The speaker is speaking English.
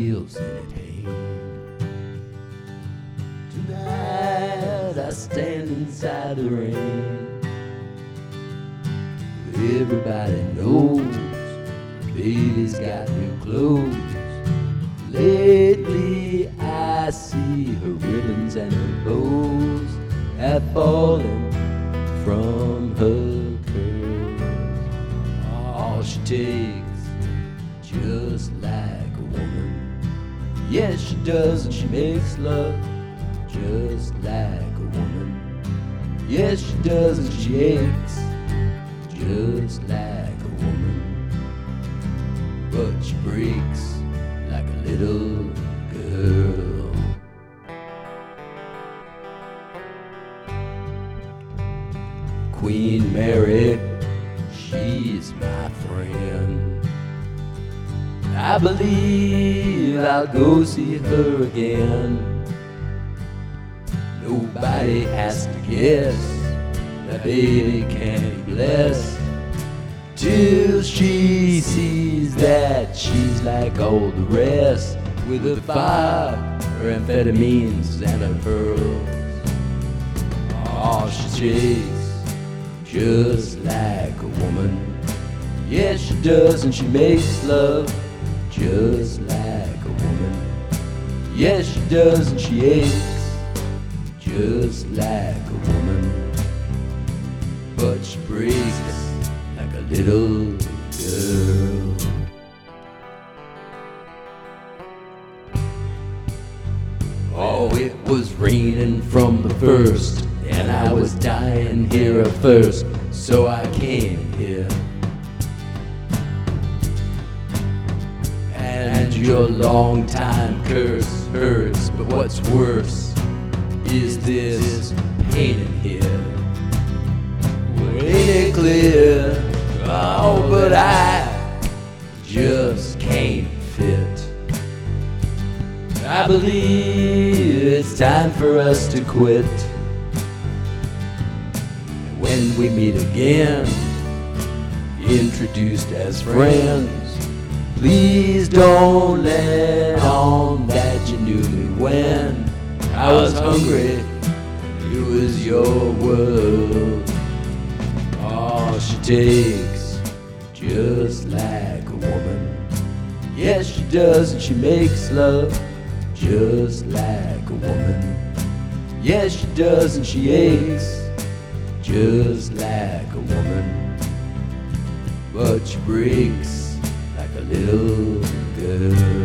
wheels in at hand. Tonight I stand inside the rain. Everybody knows baby's got new clothes. Lately I see her ribbons and her bows have fallen from her curls. All she takes, just like a woman. Yes, she does, and she makes love just like a woman. Yes, she does, and she aches just like a woman. But she breaks like a little girl. Queen Mary, she's my friend. I believe I'll go see her again. Nobody has to guess that baby can't be blessed till she sees that she's like all the rest, with her fire, her amphetamines, and her pearls. Oh, she shakes just like a woman. Yes, she does, and she makes love just like a woman. Yes, she does, and she aches just like a woman. But she breaks like a little girl. Oh, it was raining from the first, and I was dying here of thirst, so I came here. And your long time curse hurts, but what's worse is this pain in here. Well, ain't it clear? Oh, but I just can't fit. I believe it's time for us to quit. And when we meet again, introduced as friends, please don't let on that you knew me when I was hungry. It was your world. Oh, she takes just like a woman. Yes, she does, and she makes love just like a woman. Yes, she does, and she aches just like a woman. But she breaks like a little girl.